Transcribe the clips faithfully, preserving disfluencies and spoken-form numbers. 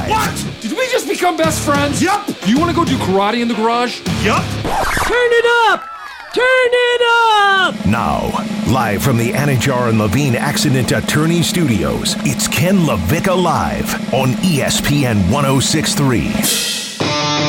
What? Did we just become best friends? Yup. Do you want to go do karate in the garage? Yup. Turn it up! Turn it up! Now, live from the Anajar and Levine Accident Attorney Studios, it's Ken LaVicka Live on E S P N one oh six point three.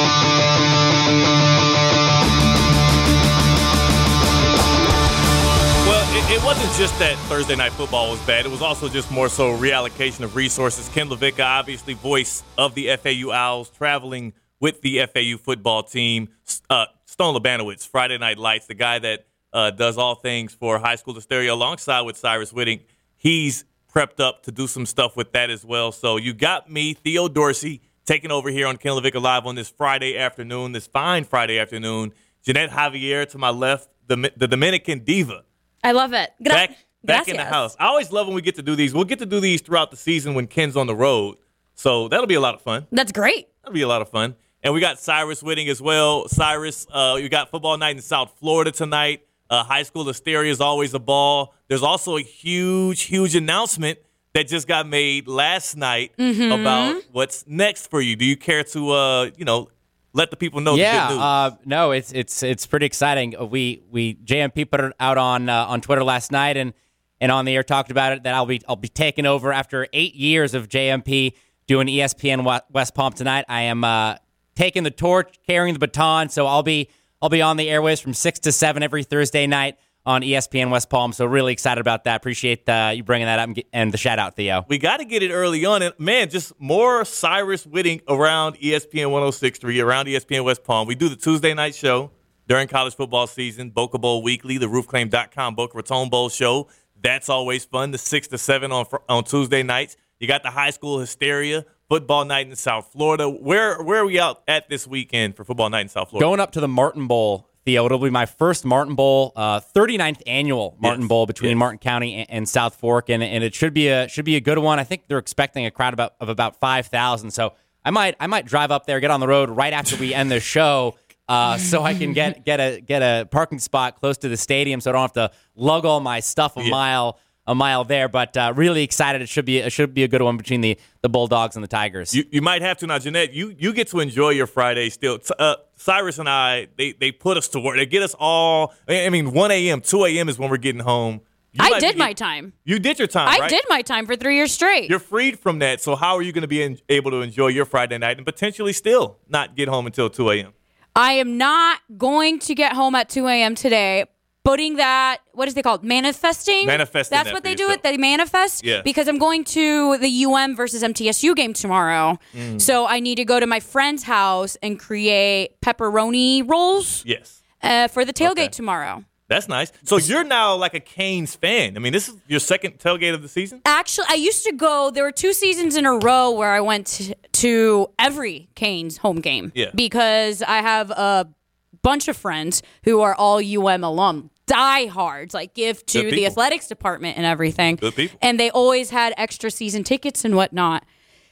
Well, it, it wasn't just that Thursday Night Football was bad. It was also just more so reallocation of resources. Ken LaVicka, obviously voice of the F A U Owls, traveling with the F A U football team. Uh, Stone Labanowitz, Friday Night Lights, the guy that uh, does all things for High School Hysteria alongside with Cyrus Whitting. He's prepped up to do some stuff with that as well. So you got me, Theo Dorsey, taking over here on Ken LaVicka Live on this Friday afternoon, this fine Friday afternoon. Jeanette Javier to my left, the, the Dominican diva. I love it. Gra- back back in the Gracias. house. I always love when we get to do these. We'll get to do these throughout the season when Ken's on the road. So that'll be a lot of fun. That's great. That'll be a lot of fun. And we got Cyrus Whitting as well. Cyrus, uh, you got football night in South Florida tonight. Uh, High School Hysteria is always a ball. There's also a huge, huge announcement that just got made last night mm-hmm. about what's next for you. Do you care to, uh, you know, let the people know yeah, the good news? Uh, no, it's it's it's pretty exciting. We we J M P put it out on uh, on Twitter last night and and on the air talked about it that I'll be I'll be taking over after eight years of J M P doing E S P N West Palm tonight. I am. Uh, taking the torch, carrying the baton. So I'll be I'll be on the airwaves from six to seven every Thursday night on E S P N West Palm. So really excited about that. Appreciate uh, you bringing that up and, get, and the shout out, Theo. We got to get it early on. And, man, just more Cyrus Whitting around E S P N one oh six point three, around E S P N West Palm. We do the Tuesday night show during college football season, Boca Bowl Weekly, the roof claim dot com Boca Raton Bowl show. That's always fun, the six to seven on on Tuesday nights. You got the High School Hysteria, football night in South Florida. Where where are we out at this weekend for football night in South Florida? Going up to the Martin Bowl, Theo. It'll be my first Martin Bowl, uh, thirty-ninth annual Martin yes. Bowl between yes. Martin County and, and South Fork, and, and it should be a should be a good one. I think they're expecting a crowd about, of about five thousand. So I might I might drive up there, get on the road right after we end the show, uh, so I can get get a get a parking spot close to the stadium, so I don't have to lug all my stuff a yeah. mile. A mile there, but uh, really excited. It should be it should be a good one between the, the Bulldogs and the Tigers. You, you might have to now, Jeanette. You you get to enjoy your Friday still. Uh, Cyrus and I, they they put us to work. They get us all. I mean, one a.m., two a.m. is when we're getting home. You I might did be- my time. You did your time. I right? did my time for three years straight. You're freed from that. So how are you going to be in, able to enjoy your Friday night and potentially still not get home until two a.m.? I am not going to get home at two a.m. today. Putting that, what is it called? Manifesting? Manifesting That's that what for they do yourself. it. They manifest. Yeah. Because I'm going to the U M versus M T S U game tomorrow. Mm. So I need to go to my friend's house and create pepperoni rolls Yes. uh, for the tailgate Okay. tomorrow. That's nice. So you're now like a Canes fan. I mean, this is your second tailgate of the season? Actually, I used to go, there were two seasons in a row where I went to, to every Canes home game. Yeah. Because I have a bunch of friends who are all U M alum. Diehards, like give to Good the people. athletics department and everything. Good people. And they always had extra season tickets and whatnot.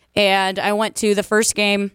And I went to the first game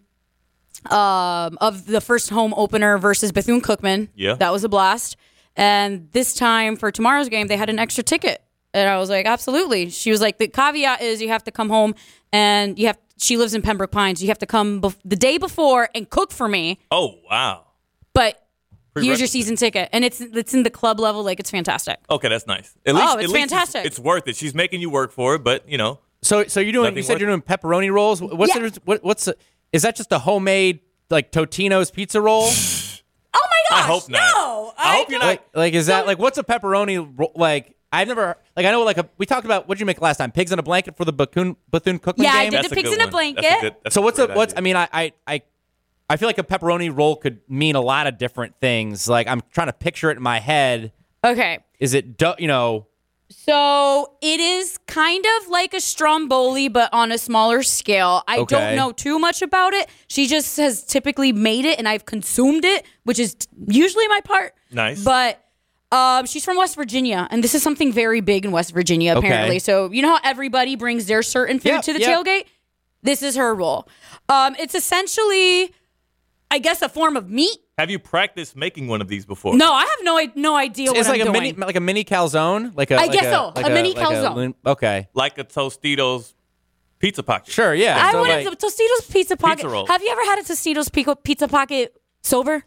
um, of the first home opener versus Bethune-Cookman. Yeah. That was a blast. And this time for tomorrow's game, they had an extra ticket. And I was like, absolutely. She was like, the caveat is you have to come home and you have, she lives in Pembroke Pines. You have to come bef- the day before and cook for me. Oh, wow. But here's your Prerequisite. season ticket. And it's it's in the club level. Like, it's fantastic. Okay, that's nice. At least, Oh, it's at least fantastic. It's, it's worth it. She's making you work for it, but, you know. So so you're doing Nothing you said worth you're doing pepperoni rolls. What's Yeah. the, what, what's a, is that just a homemade like Totino's pizza roll? Oh, my gosh. I hope not. No. I hope you're not- Like, like is that like what's a pepperoni ro- like? I've never like I know like a, we talked about what did you make last time? Pigs in a blanket for the Bethune Bethune Cookman Yeah, I game. did That's the a pigs good in a one. blanket. That's a good- that's So a what's a great what's idea. I mean I, I I I feel like a pepperoni roll could mean a lot of different things. Like I'm trying to picture it in my head. Okay. Is it du- you know? So it is kind of like a stromboli, but on a smaller scale. I Okay. don't know too much about it. She just has typically made it, and I've consumed it, which is t- usually my part. Nice. But um, she's from West Virginia, and this is something very big in West Virginia, apparently. Okay. So you know how everybody brings their certain food Yep, to the yep. tailgate? This is her roll. Um, it's essentially, I guess, a form of meat. Have you practiced making one of these before? No, I have no i- no idea what It's I'm like a doing. mini like a mini calzone. Like a I like guess a, so, like a mini like calzone. lin- okay. Like a Tostitos Pizza Pocket. Sure, yeah. I so wouldn't. like, Tostitos Pizza Pocket. Pizza roll. Have you ever had a Tostitos Pico- Pizza Pocket sober?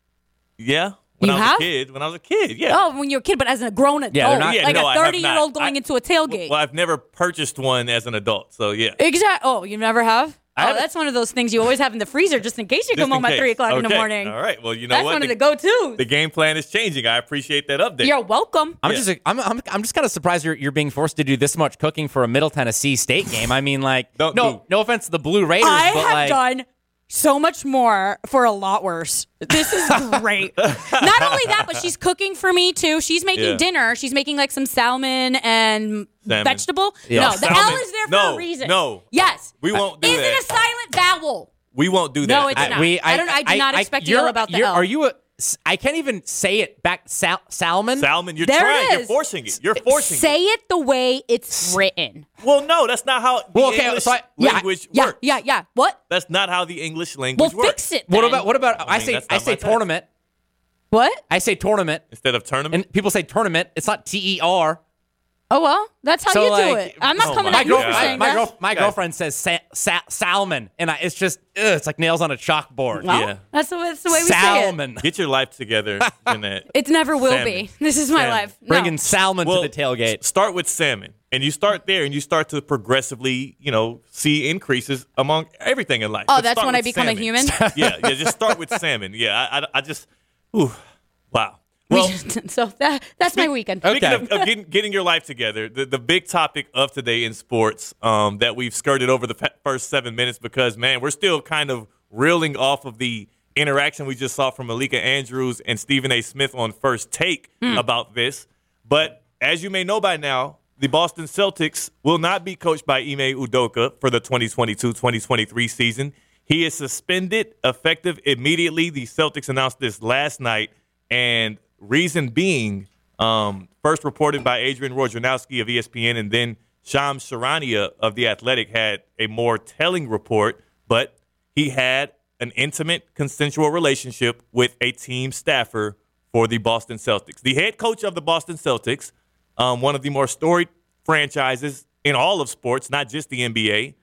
Yeah. When You I was have? a kid. When I was a kid, yeah. Oh, when you're a kid, but as a grown adult, Yeah, they're not- Yeah, like no, a I have thirty-year-old not. going I- into a tailgate. Well, I've never purchased one as an adult, so yeah. Exactly. Oh, you never have? I Oh, haven't- that's one of those things you always have in the freezer just in case you Just come home in at three case. o'clock in the Okay. morning. All right. Well, you know That's what? one the, of the go-tos. the game plan is changing. I appreciate that update. You're welcome. I'm Yeah. just I'm, I'm I'm just kind of surprised you're you're being forced to do this much cooking for a Middle Tennessee State game. I mean, like, Don't no do. no offense to the Blue Raiders, I but have like, done so much more for a lot worse. This is great. Not only that, but she's cooking for me too. She's making Yeah. dinner. She's making like some salmon and Salmon. vegetable. Yeah. No, the Salmon. L is there for No, a reason. no. Yes. We won't do is that. it a silent vowel? We won't do that. No, it's I, not. we, I don't- I do not expect you to you're- know about the you're- L. Are you a? I can't even say it back. Sal, salmon. Salmon, you're There trying. it You're is. forcing it. You're forcing Say it. it the way it's written. Well, no, that's not how the Well, okay, English so I- yeah, language Yeah, works. yeah, yeah. What? That's not how the English Well, language works. fix it. What then. about what about? I, I mean, say that's I not say my task. tournament. What? I say tournament, Instead of tournament? and people say tournament. It's not T E R. Oh well, that's how So, you do like, it. I'm not oh coming my at you for God. my, saying my, that. girl, my Guys. girlfriend says sa- sa- salmon, and I, it's just ugh, it's like nails on a chalkboard. Well, Yeah. that's the, that's the way we say salmon. Get your life together, Jeanette. it. It never will Salmon. be. This is my Salmon. life. No. Bringing salmon Well, to the tailgate. s- Start with salmon, and you start there, and you start to progressively, you know, see increases among everything in life. Oh, But that's start when I with become a salmon. human? yeah, yeah. Just start with salmon. Yeah, I, I, I just, ooh, wow. Well, so that that's my weekend. speaking Okay. of, of getting, getting your life together, the, the big topic of today in sports um, that we've skirted over the f- first seven minutes because, man, we're still kind of reeling off of the interaction we just saw from Malika Andrews and Stephen A. Smith on First Take about this. But as you may know by now, the Boston Celtics will not be coached by Ime Udoka for the twenty twenty-two twenty twenty-three season. He is suspended effective immediately. The Celtics announced this last night, and reason being, um, first reported by Adrian Wojnarowski of E S P N, and then Shams Charania of The Athletic had a more telling report, but he had an intimate consensual relationship with a team staffer for the Boston Celtics. The head coach of the Boston Celtics, um, one of the more storied franchises in all of sports, not just the N B A,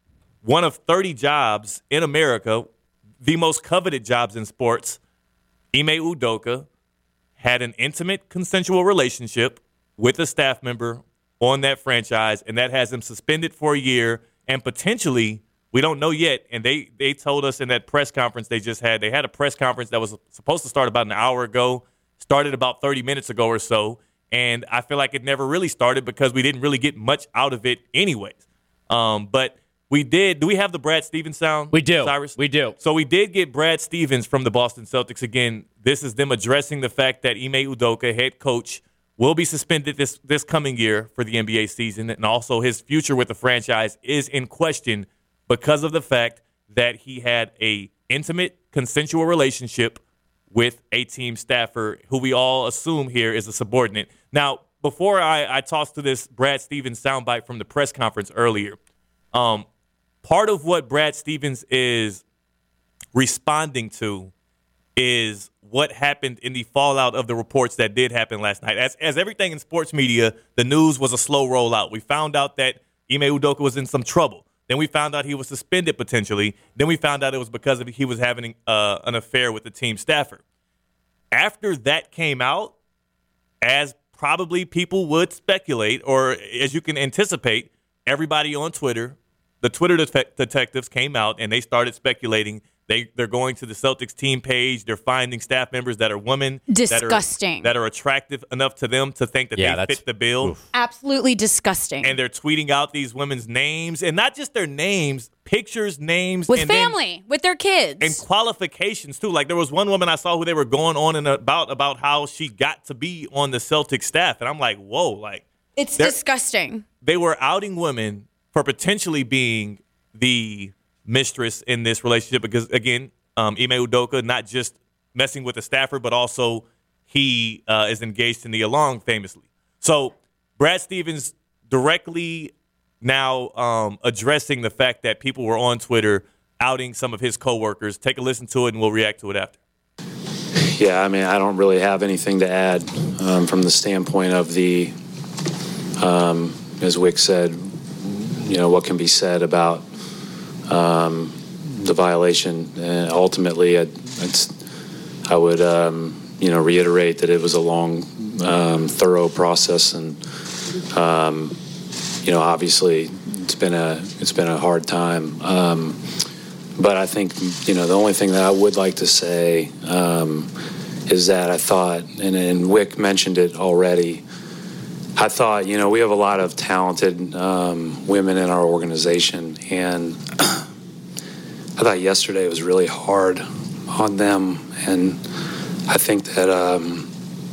one of thirty jobs in America, the most coveted jobs in sports, Ime Udoka had an intimate consensual relationship with a staff member on that franchise, and that has him suspended for a year and potentially, we don't know yet, and they, they told us in that press conference they just had, they had a press conference that was supposed to start about an hour ago, started about thirty minutes ago or so, and I feel like it never really started because we didn't really get much out of it anyways. Um, but we did. Do we have the Brad Stevens sound? We do. Cyrus? We do. So we did get Brad Stevens from the Boston Celtics. Again, this is them addressing the fact that Ime Udoka, head coach, will be suspended this, this coming year for the N B A season, and also his future with the franchise is in question because of the fact that he had a intimate, consensual relationship with a team staffer who we all assume here is a subordinate. Now, before I, I toss to this Brad Stevens soundbite from the press conference earlier, um, part of what Brad Stevens is responding to is what happened in the fallout of the reports that did happen last night. As as everything in sports media, the news was a slow rollout. We found out that Ime Udoka was in some trouble. Then we found out he was suspended potentially. Then we found out it was because of he was having uh, an affair with the team staffer. After that came out, as probably people would speculate, or as you can anticipate, everybody on Twitter, the Twitter det- detectives came out and they started speculating. They, they're going to the Celtics team page. They're finding staff members that are women. Disgusting. That are, that are attractive enough to them to think that Yeah, they that's- fit the bill. oof. Absolutely disgusting. And they're tweeting out these women's names. And not just their names, pictures, names. with and then- family, with their kids. and qualifications too. Like there was one woman I saw who they were going on and about about how she got to be on the Celtics staff, and I'm like, whoa! Like it's they're- disgusting. they were outing women for potentially being the mistress in this relationship because again, um, Ime Udoka not just messing with the staffer, but also he uh, is engaged in the along famously. So Brad Stevens directly now um, addressing the fact that people were on Twitter outing some of his coworkers. Take a listen to it, and we'll react to it after. Yeah, I mean, I don't really have anything to add um, from the standpoint of the, um, as Wick said, you know, what can be said about um, the violation. And ultimately, I, it's, I would, um, you know, reiterate that it was a long, um, thorough process, and um, you know, obviously, it's been a it's been a hard time. Um, but I think, you know, the only thing that I would like to say um, is that I thought, and, and Wick mentioned it already, I thought, you know, we have a lot of talented um, women in our organization, and I thought yesterday was really hard on them, and I think that, um,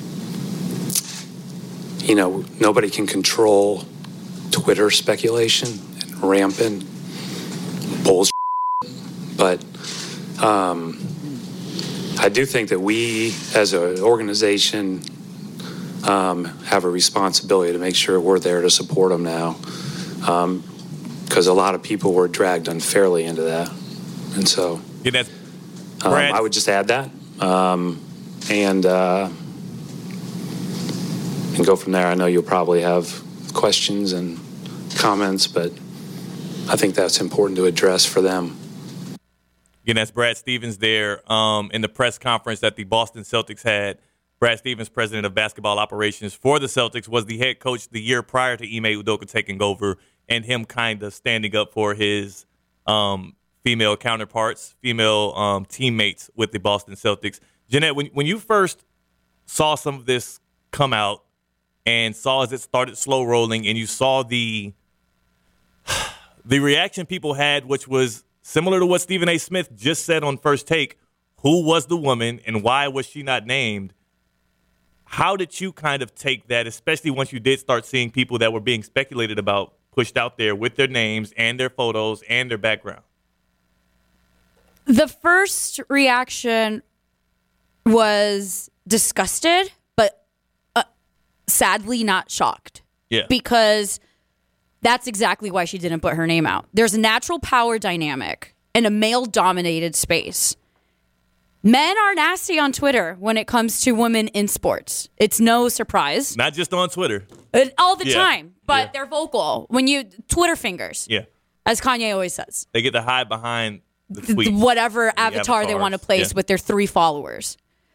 you know, nobody can control Twitter speculation and rampant bullshit, but um, I do think that we, as an organization, um, have a responsibility to make sure we're there to support them now, because um, a lot of people were dragged unfairly into that, and so Yeah, that's um, Brad. I would just add that, um, and uh, and go from there. I know you'll probably have questions and comments, but I think that's important to address for them. Again, that's Brad Stevens there um, in the press conference that the Boston Celtics had. Brad Stevens, president of basketball operations for the Celtics, was the head coach the year prior to Ime Udoka taking over, and him kind of standing up for his um, female counterparts, female um, teammates with the Boston Celtics. Jeanette, when, when you first saw some of this come out and saw as it started slow rolling, and you saw the the reaction people had, which was similar to what Stephen A. Smith just said on First Take, who was the woman and why was she not named? How did you kind of take that, especially once you did start seeing people that were being speculated about pushed out there with their names and their photos and their background? The first reaction was disgusted, but uh, sadly not shocked. Yeah. Because that's exactly why she didn't put her name out. There's a natural power dynamic in a male-dominated space. Men are nasty on Twitter when it comes to women in sports. It's no surprise. Not just on Twitter. It, all the Yeah. time. But Yeah. they're vocal. When you, Twitter fingers, Yeah. as Kanye always says. They get to hide behind the Th- tweet. whatever avatar they avatars. want to place Yeah. with their three followers.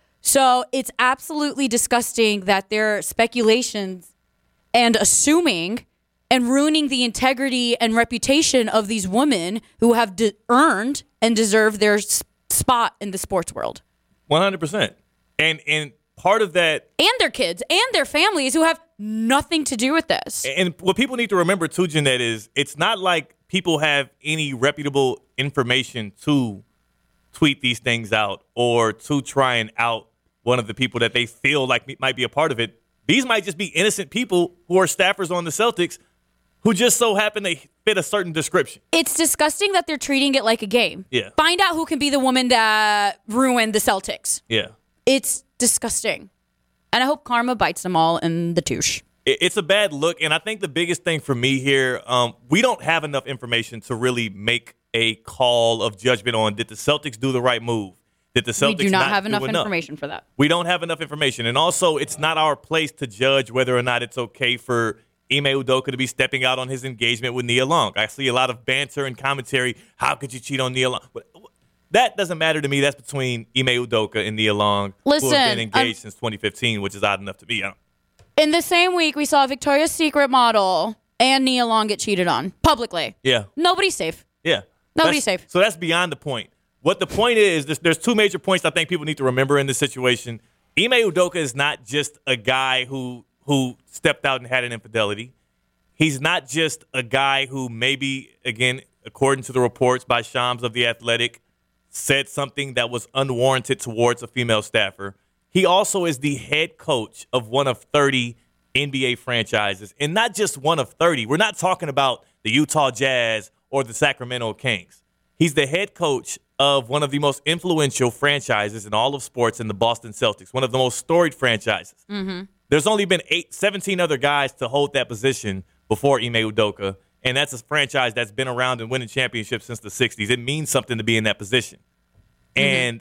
So it's absolutely disgusting that there are speculations and assuming and ruining the integrity and reputation of these women who have de- earned and deserve their s- spot in the sports world. one hundred percent. And and part of that, And their kids and their families who have nothing to do with this. and what people need to remember too, Jeanette, is it's not like people have any reputable information to tweet these things out or to try and out one of the people that they feel like might be a part of it. These might just be innocent people who are staffers on the Celtics who just so happen to fit a certain description. It's disgusting that they're treating it like a game. Yeah. Find out who can be the woman that ruined the Celtics. Yeah. It's disgusting. And I hope karma bites them all in the touche. It- It's a bad look, and I think the biggest thing for me here, um, we don't have enough information to really make a call of judgment on did the Celtics do the right move? Did the Celtics We do not, not have do enough enough? information for that. We don't have enough information. And also, it's not our place to judge whether or not it's okay for Ime Udoka to be stepping out on his engagement with Nia Long. I see a lot of banter and commentary. How could you cheat on Nia Long? That doesn't matter to me. That's between Ime Udoka and Nia Long, who have Listen, been engaged um, since twenty fifteen, which is odd enough to me. I don't, In the same week, we saw a Victoria's Secret model and Nia Long get cheated on publicly. yeah. Nobody's safe. Yeah. Nobody's That's- safe. So that's beyond the point. What the point is, there's, there's two major points I think people need to remember in this situation. Ime Udoka is not just a guy who who stepped out and had an infidelity. He's not just a guy who maybe, again, according to the reports by Shams of The Athletic, said something that was unwarranted towards a female staffer. He also is the head coach of one of thirty N B A franchises, and not just one of thirty. We're not talking about the Utah Jazz or the Sacramento Kings. He's the head coach of one of the most influential franchises in all of sports in the Boston Celtics, one of the most storied franchises. Mm-hmm. There's only been eight, seventeen other guys to hold that position before Ime Udoka, and that's a franchise that's been around and winning championships since the sixties. It means something to be in that position. Mm-hmm. And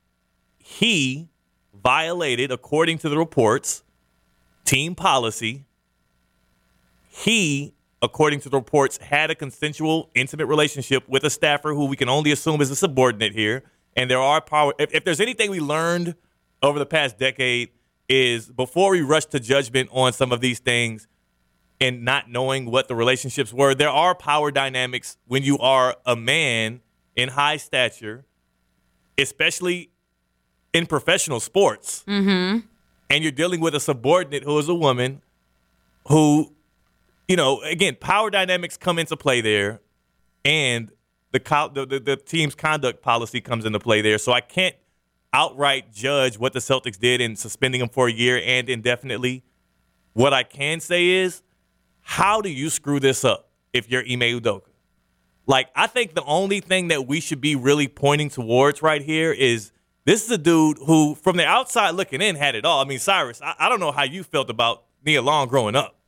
he violated, according to the reports, team policy. He according to the reports, had a consensual, intimate relationship with a staffer who we can only assume is a subordinate here. And there are power. If, if there's anything we learned over the past decade is before we rush to judgment on some of these things and not knowing what the relationships were, there are power dynamics when you are a man in high stature, especially in professional sports. Mm-hmm. And you're dealing with a subordinate who is a woman who, you know, again, power dynamics come into play there, and the, co- the, the the team's conduct policy comes into play there. So I can't outright judge what the Celtics did in suspending him for a year and indefinitely. What I can say is, how do you screw this up if you're Ime Udoka? Like, I think the only thing that we should be really pointing towards right here is this is a dude who, from the outside looking in, had it all. I mean, Cyrus, I, I don't know how you felt about Nia Long growing up.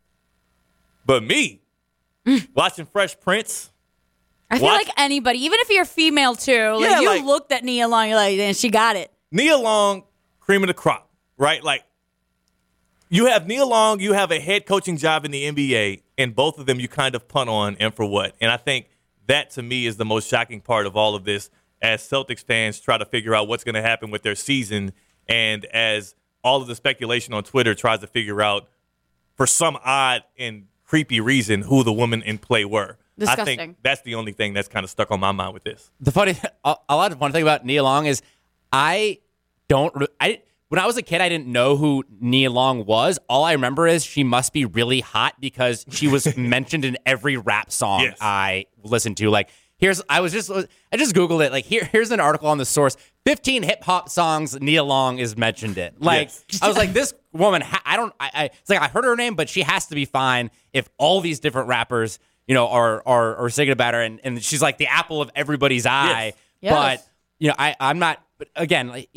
But me, mm. watching Fresh Prince. I feel watch, like anybody, even if you're female too, like yeah, you like, looked at Nia Long, you're like, man, she got it. Nia Long, cream of the crop, right? Like, you have Nia Long, you have a head coaching job in the N B A, and both of them you kind of punt on, and for what? And I think that, to me, is the most shocking part of all of this as Celtics fans try to figure out what's going to happen with their season, and as all of the speculation on Twitter tries to figure out, for some odd and creepy reason, who the women in play were. Disgusting. I think that's the only thing that's kind of stuck on my mind with this. The funny, a, a lot of fun thing about Nia Long is I don't, I when I was a kid, I didn't know who Nia Long was. All I remember is she must be really hot because she was mentioned in every rap song yes. I listened to. Like, here's, I was just, I just Googled it. Like, here, here's an article on the source. fifteen hip hop songs Nia Long is mentioned in. Like, yes. I was like, this woman, I don't, I, I, it's like I heard her name, but she has to be fine if all these different rappers, you know, are are, are singing about her, and, and she's like the apple of everybody's eye. Yes. But Yes. you know, I, I'm not. But again, like,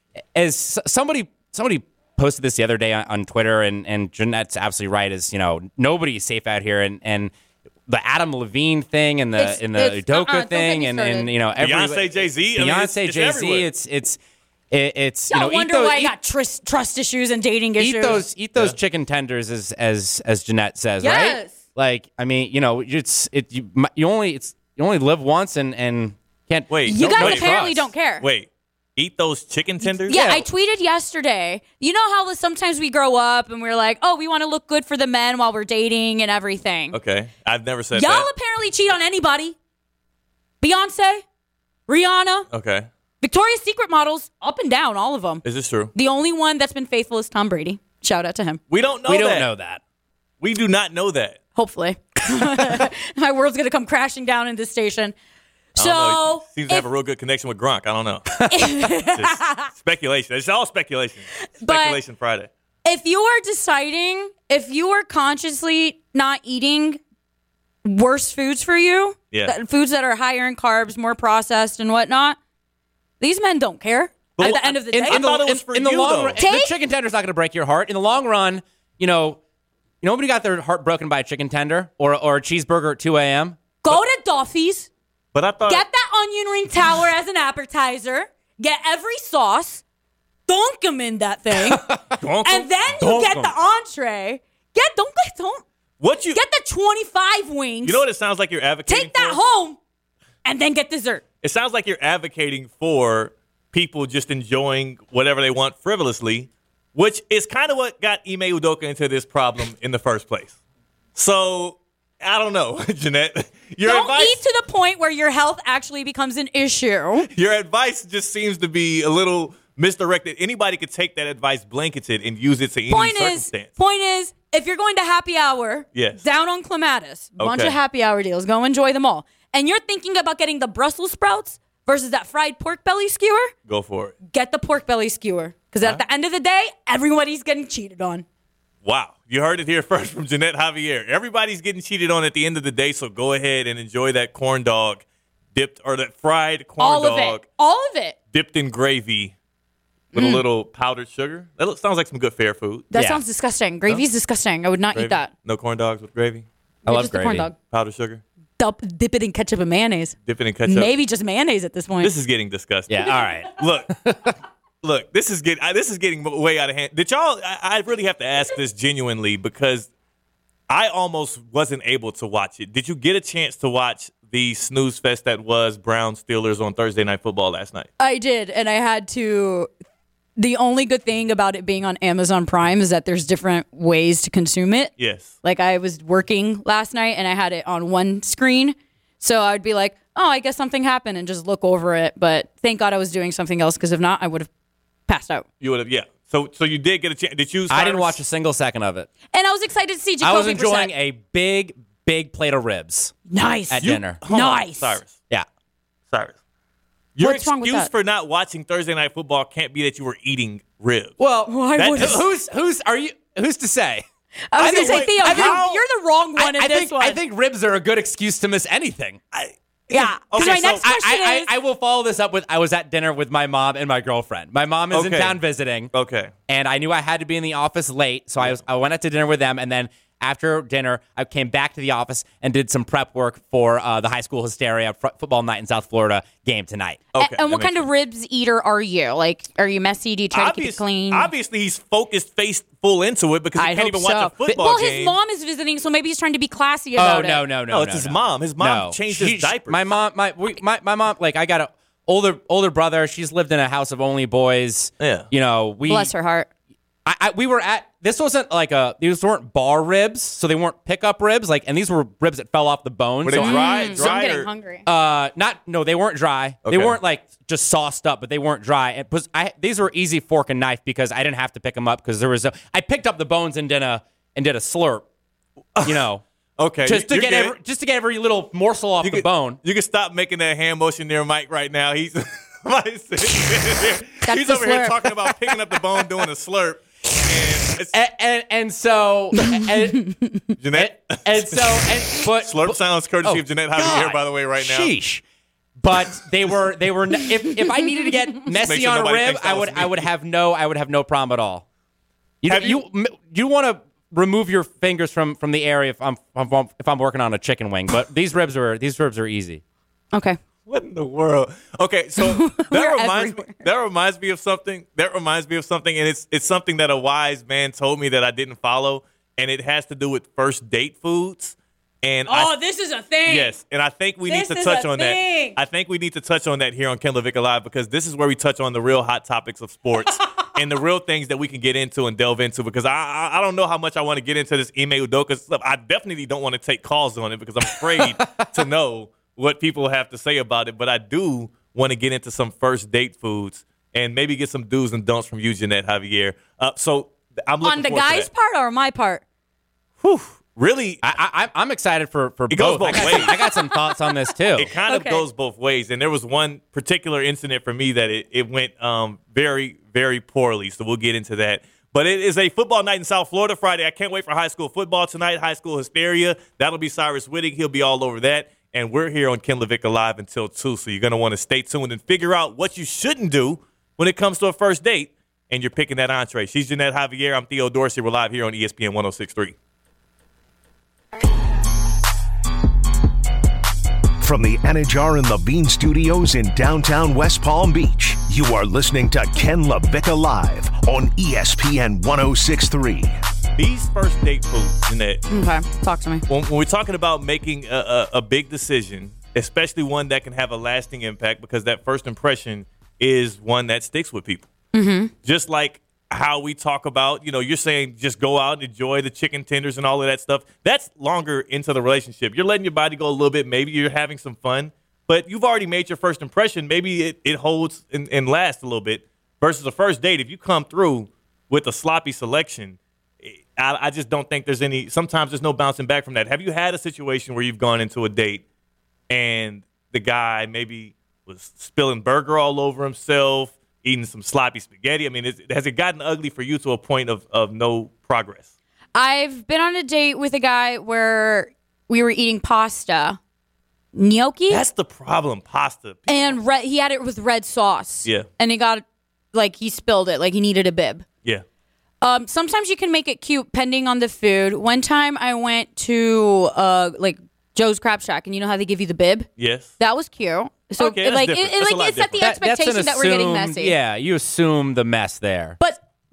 as somebody somebody posted this the other day on, on Twitter, and and Jeanette's absolutely right. Is you know nobody's safe out here, and and the Adam Levine thing, and the It's- and the it's- Udoka uh-uh, don't thing, get and me and started. you know every, Beyonce, Jay-Z, I mean, Beyonce, it's- it's Jay Z. everywhere. It's it's it, it's You you know wonder eat those, why I eat, got trust, trust issues and dating issues. eat those eat those Yeah. chicken tenders, as as as Jeanette says, right? Yes. Like, I mean, you know, it's it you, you only it's you only live once, and and can't Wait, You no, guys wait, apparently cross. don't care. Wait, eat those chicken tenders? Yeah, I tweeted yesterday. You know how sometimes we grow up and we're like, oh, we want to look good for the men while we're dating and everything. Okay, I've never said Y'all that. apparently cheat on anybody. Beyonce, Rihanna, Okay, Victoria's Secret models, up and down, all of them. is this true? The only one that's been faithful is Tom Brady. Shout out to him. We don't know we that. don't know that. We do not know that. Hopefully. My world's going to come crashing down in this station. I don't know. So, He seems to have a real good connection with Gronk. I don't know. Just speculation. It's all speculation. Speculation Friday. if you are deciding, if you are consciously not eating worse foods for you, Yeah. that, foods that are higher in carbs, more processed and whatnot, these men don't care. But At wh- the end of the In, day, in the, thought it in- was for in the you, long though. run, the Take- chicken tender's not going to break your heart. In the long run, you know, nobody got their heart broken by a chicken tender or or a cheeseburger at two a.m. go to Duffy's, But I thought get that onion ring tower as an appetizer, get every sauce, dunk them in that thing, Dunk 'em? and then you Dunk get 'em. the entree. Get don't get don't what you get the twenty-five wings. You know what it sounds like you're advocating Take that for? home, and then get dessert. It sounds like you're advocating for people just enjoying whatever they want frivolously, which is kind of what got Ime Udoka into this problem in the first place. So, I don't know, Jeanette. Your Don't advice, eat to the point where your health actually becomes an issue. your advice just seems to be a little misdirected. Anybody could take that advice blanketed and use it to any Point is, circumstance. point is, if you're going to happy hour, Yes. down on Clematis, bunch Okay. of happy hour deals, go enjoy them all. And you're thinking about getting the Brussels sprouts versus that fried pork belly skewer, Go for it. get the pork belly skewer. Because at the end of the day, everybody's getting cheated on. Wow. You heard it here first from Jeanette Javier. Everybody's getting cheated on at the end of the day, so go ahead and enjoy that corn dog dipped, or that fried corn All dog of it. All of it. dipped in gravy with a little powdered sugar. That looks, sounds like some good fair food. That Yeah. sounds disgusting. Gravy's disgusting. I would not Gravy? eat that. No corn dogs with gravy? I Yeah, love just the gravy. corn dog. Powdered sugar? Dip, dip it in ketchup and mayonnaise. Dip it in ketchup? Maybe just mayonnaise at this point. This is getting disgusting. Yeah, all right. Look, look. This is getting. This is getting way out of hand. Did y'all? I, I really have to ask this genuinely, because I almost wasn't able to watch it. Did you get a chance to watch the snooze fest that was Browns Steelers on Thursday Night Football last night? I did, and I had to. The only good thing about it being on Amazon Prime is that there's different ways to consume it. Yes. Like I was working last night and I had it on one screen. So I'd be like, oh, I guess something happened and just look over it. But thank God I was doing something else because if not, I would have passed out. You would have, yeah. So so you did get a chance. Did you? I didn't watch a single second of it. And I was excited to see Jacoby I was enjoying Brissett. a big, big plate of ribs Nice. at You- dinner. Hold on, Nice. Cyrus. Yeah. Cyrus. Your What's wrong with excuse that? for not watching Thursday Night Football can't be that you were eating ribs. Well, Why That- would who's- who's who's are you? Who's to say? I was I going to think- say, wait, Theo, I you're, think- you're the wrong one I, in I this think one. I think ribs are a good excuse to miss anything. I, Yeah. Because Okay, my so next I- question I, is. I, I will follow this up with I was at dinner with my mom and my girlfriend. My mom is in Okay. town visiting. Okay. And I knew I had to be in the office late, so I was I went out to dinner with them, and then after dinner, I came back to the office and did some prep work for uh, the high school hysteria fr- football night in South Florida game tonight. Okay. A- and what that kind makes of ribs eater are you? Like, are you messy? Do you try to keep it Obvious- clean? Obviously, he's focused, face full into it because he I can't hope even so. watch a football well, game. his mom is visiting, so maybe he's trying to be classy Oh about it. no no no No, it's no, his no. mom. His mom No. changed She- his diapers. My mom, my we, my my mom, like I got a older older brother. She's lived in a house of only boys. Yeah. You know we. Bless her heart. I, I we were at this wasn't like a these weren't bar ribs, so they weren't pickup ribs. Like and these were ribs that fell off the bone. Were so they dry? Mm, so I'm dry getting or- hungry. Uh, not no, they weren't dry. Okay. They weren't like just sauced up, but they weren't dry. It was I these were easy fork and knife because I didn't have to pick them up because there was a I picked up the bones and did a and did a slurp, you know, Okay. just to you're get good. every, just to get every little morsel off You the can, bone. You can stop making that hand motion there, Mike, right now. He's Mike's That's he's the over here slurp. talking about picking up the bone, doing a slurp. And it's, And and, and so and, Jeanette, and so and but slurp sounds courtesy oh, of Jeanette Javier, God. by the way, right now. Sheesh. But they were they were n- if if I needed to get make messy sure on a nobody rib, thinks that I was would me. I would have no I would have no problem at all. You Have you you, you want to remove your fingers from, from the area if I'm if I'm working on a chicken wing, but these ribs are these ribs are easy. Okay. What in the world? Okay, so that We're reminds me, everywhere. that reminds me of something. That reminds me of something, and it's it's something that a wise man told me that I didn't follow, and it has to do with first date foods. And I, Oh, this is a thing. yes, and I think we This need to is touch a on thing. that. I think we need to touch on that here on Ken LaVicka Live because this is where we touch on the real hot topics of sports and the real things that we can get into and delve into. Because I I, I don't know how much I want to get into this Ime Udoka stuff. I definitely don't want to take calls on it because I'm afraid to know what people have to say about it. But I do want to get into some first date foods and maybe get some do's and don'ts from you, Jeanette Javier. Uh, so I'm looking On the forward to guy's that. part or my part? Whew, really, I, I I'm excited for for It goes both. I both got, ways. some, I got some thoughts on this too. it kind Okay. of goes both ways. And there was one particular incident for me that it, it went um, very, very poorly. So we'll get into that. But it is a football night in South Florida Friday. I can't wait for high school football tonight, high school hysteria. That'll be Cyrus Whitting. He'll be all over that. And we're here on Ken LaVicka Live until two. So you're going to want to stay tuned and figure out what you shouldn't do when it comes to a first date. And you're picking that entree. She's Jeanette Javier. I'm Theo Dorsey. We're live here on E S P N one oh six point three. From the Anajar and Levine Studios in downtown West Palm Beach, you are listening to Ken LaVicka Live on E S P N one oh six point three. These first date foods, Jeanette. Okay. Talk to me. When, when we're talking about making a, a, a big decision, especially one that can have a lasting impact, because that first impression is one that sticks with people. Mm-hmm. Just like how we talk about, you know, you're saying just go out and enjoy the chicken tenders and all of that stuff. That's longer into the relationship. You're letting your body go a little bit. Maybe you're having some fun, but you've already made your first impression. Maybe it, it holds and, and lasts a little bit versus a first date. If you come through with a sloppy selection, I, I just don't think there's any – sometimes there's no bouncing back from that. Have you had a situation where you've gone into a date and the guy maybe was spilling burger all over himself, eating some sloppy spaghetti? I mean, is, has it gotten ugly for you to a point of, of no progress? I've been on a date with a guy where we were eating pasta, gnocchi, That's the problem, pasta. and red, he had it with red sauce. Yeah. And he got, like, he spilled it, like he needed a bib. Yeah. Um, sometimes you can make it cute depending on the food. One time I went to, uh, like, Joe's Crab Shack, and you know how they give you the bib? Yes. That was cute. So, Okay, that's like, it, different. it, That's a like, lot it set the different. That- that's an expectation that we're getting assumed- messy. Yeah, you assume the mess there. But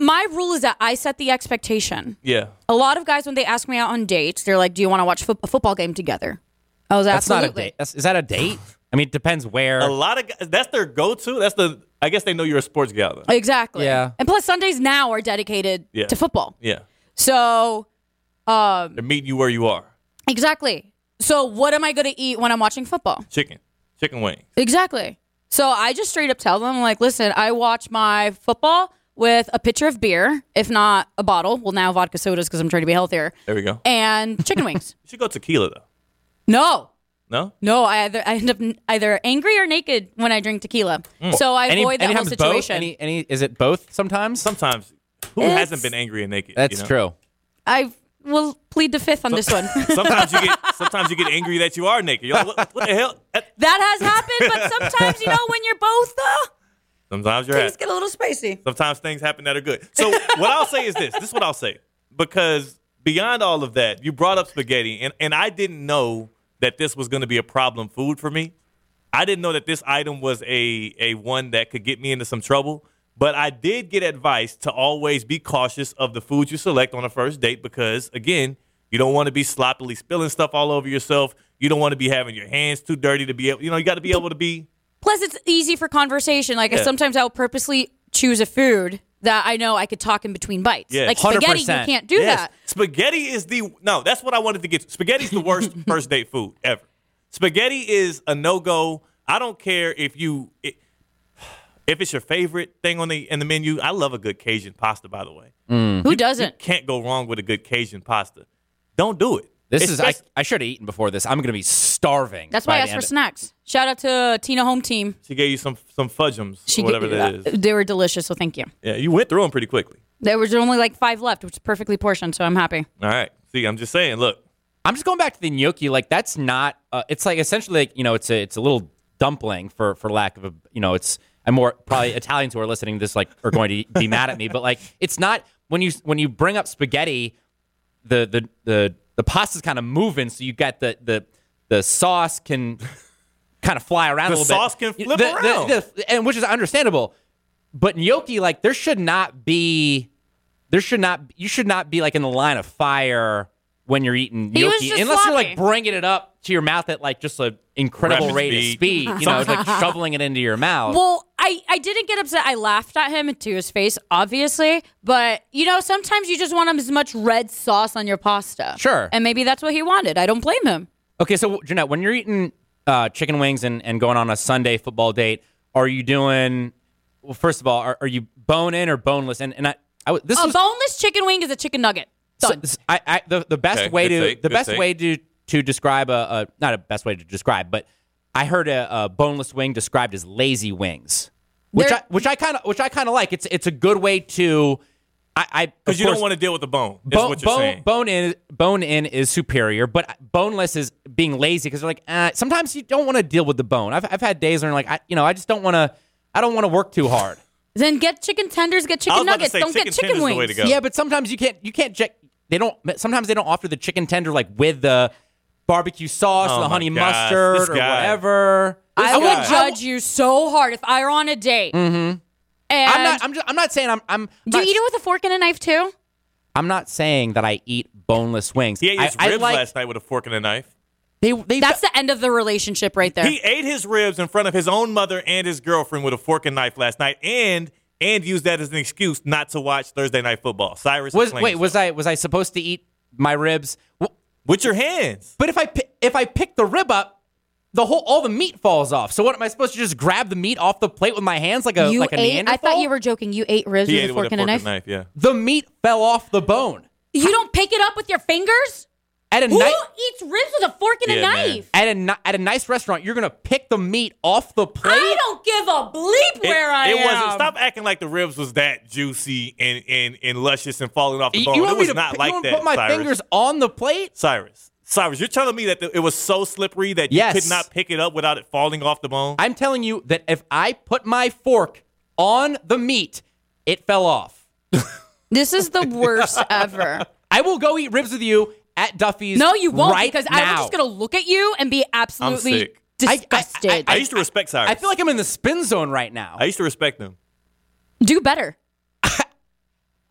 my rule is that I set the expectation. Yeah. A lot of guys, when they ask me out on dates, they're like, "Do you want to watch fo- a football game together?" I was That's absolutely. not a date. That's, is that a date? I mean, it depends where. A lot of guys, that's their go-to. That's the. I guess they know you're a sports gal. Then. Exactly. Yeah. And plus, Sundays now are dedicated Yeah. to football. Yeah. So, um, They're meeting you where you are. exactly. So, what am I going to eat when I'm watching football? Chicken. Chicken wing. Exactly. So, I just straight up tell them, like, listen, I watch my football with a pitcher of beer, if not a bottle. Well, now vodka sodas because I'm trying to be healthier. There we go. And chicken wings. You should go tequila though. No. No. No, I either I end up either angry or naked when I drink tequila. So I Any- avoid that whole anytimes situation. Both? Any, any, is it both sometimes? Sometimes. Who It's- hasn't been angry and naked? That's you know? true. I will plead the fifth on this one. Sometimes you get. Sometimes you get angry that you are naked. You're like, what, what the hell? That- That has happened, but sometimes, you know, when you're both, uh, Sometimes you're. things At, get a little spicy. sometimes things happen that are good. So what I'll say is this. This is what I'll say. Because beyond all of that, you brought up spaghetti, and, and I didn't know that this was going to be a problem food for me. I didn't know that this item was a, a one that could get me into some trouble. But I did get advice to always be cautious of the food you select on a first date because, again, you don't want to be sloppily spilling stuff all over yourself. You don't want to be having your hands too dirty to be able, you know, you got to be able to be. Plus, it's easy for conversation. Like, Yeah. sometimes I'll purposely choose a food that I know I could talk in between bites. Yeah. Like spaghetti, one hundred percent. you can't do Yes. that. Spaghetti is the no. That's what I wanted to get to. Spaghetti's the worst first date food ever. Spaghetti is a no go. I don't care if you it, if it's your favorite thing on the in the menu. I love a good Cajun pasta. By the way, Who doesn't? can't go wrong with a good Cajun pasta. Don't do it. This is I, Especially- I should have eaten before this. I'm going to be starving. That's why by I the asked for end. snacks. Shout out to Tina Home Team. She gave you some some fudgems She or whatever g- that uh, is. They were delicious, so thank you. Yeah, you went through them pretty quickly. There was only like five left, which is perfectly portioned, so I'm happy. All right. See, I'm just saying. Look, I'm just going back to the gnocchi. Like that's not. Uh, it's like essentially like you know it's a it's a little dumpling for for lack of a you know it's I'm more probably Italians who are listening to this like are going to be mad at me, but like it's not when you when you bring up spaghetti, the the the the pasta's kind of moving, so you got the the the sauce can kind of fly around The a little bit. sauce can flip The- the- around. the- and which is understandable. But gnocchi, like there should not be, there should not you should not be like in the line of fire when you're eating He was gnocchi, just unless you're sloppy. like bringing it up to your mouth at like just an incredible Rapid rate speed. of speed. You know, it's like shoveling it into your mouth. Well, I, I didn't get upset. I laughed at him to his face, obviously. But, you know, sometimes you just want as much red sauce on your pasta. Sure. And maybe that's what he wanted. I don't blame him. Okay, so Jeanette, when you're eating uh, chicken wings and, and going on a Sunday football date, are you doing? Well, first of all, are, are you bone in or boneless? And and I, I w- this A was boneless chicken wing is a chicken nugget. Done. So, I, I, the the best Okay, way good to take, the good best take. way to to describe a, a not a best way to describe, but I heard a, a boneless wing described as lazy wings, which They're- I which I kind of which I kind of like. It's it's a good way to I I because you don't want to deal with the bone. Is bone what you're bone, saying. bone in bone in is superior, but boneless is being lazy because they're like uh, sometimes you don't want to deal with the bone. I've I've had days where I'm like I, you know I just don't want to I don't want to work too hard. Then get chicken tenders, get I chicken was about to nuggets. say, Don't chicken get chicken tenders wings. the way to go. Yeah, but sometimes you can't. You can't. Check, they don't. Sometimes they don't offer the chicken tender like with the barbecue sauce, Oh or the my honey gosh, mustard, this or guy. whatever. I This would guy. judge you so hard if I were on a date. Mm-hmm. And I'm not. I'm just. I'm not saying. I'm. I'm. do not, you eat it with a fork and a knife too? I'm not saying that I eat boneless wings. He ate his I, I ribs like, last night with a fork and a knife. They. They. That's the end of the relationship right there. He ate his ribs in front of his own mother and his girlfriend with a fork and knife last night, and and used that as an excuse not to watch Thursday Night Football. Cyrus, was explain wait. Was yourself. I. Was I supposed to eat my ribs? Well, with your hands? but if I pi- if I pick the rib up, the whole all the meat falls off. So what am I supposed to just grab the meat off the plate with my hands like a you like a ate. Neanderthal? I thought you were joking. You ate ribs He with ate a it fork with a and a fork knife. and knife. Yeah. The meat fell off the bone. You don't pick it up with your fingers? At a Who night. eats ribs with a fork and Yeah, a man. knife? At a ni- at a nice restaurant, you're gonna pick the meat off the plate. I don't give a bleep It, where I it am. wasn't. Stop acting like the ribs was that juicy and and, and luscious and falling off the You- bone. you It want was me to not pi- like you want me that. to put my Cyrus. fingers on the plate? Cyrus. Cyrus, you're telling me that the, it was so slippery that you Yes. could not pick it up without it falling off the bone? I'm telling you that if I put my fork on the meat, it fell off. This is the worst ever. I will go eat ribs with you at Duffy's. No, you won't, right because now. I'm just gonna look at you and be absolutely sick. I- I- disgusted. I used to respect Cyrus. I feel like I'm in the spin zone right now. I used to respect him. Do better.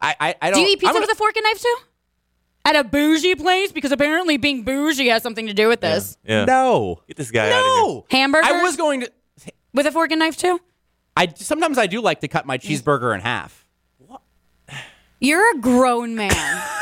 I, I, I don't. Do you eat pizza I'm gonna, with a fork and knife too? At a bougie place? Because apparently being bougie has something to do with this. Yeah. No. Get this guy out of here. No. Hamburgers? I was going to. With a fork and knife too? I sometimes I do like to cut my cheeseburger in half. You're a grown man.